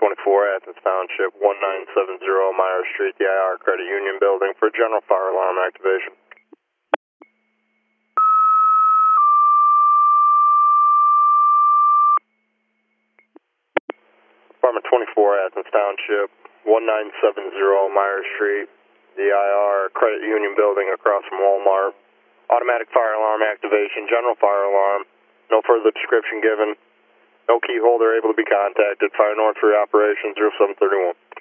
24, Athens Township, 1970 Meyer Street, the IR Credit Union Building for general fire alarm activation. Apartment 24, Athens Township, 1970 Meyer Street, the IR Credit Union Building across from Walmart. Automatic fire alarm activation, general fire alarm. No further description given. No key holder able to be contacted. Fire North 3 operation 0731.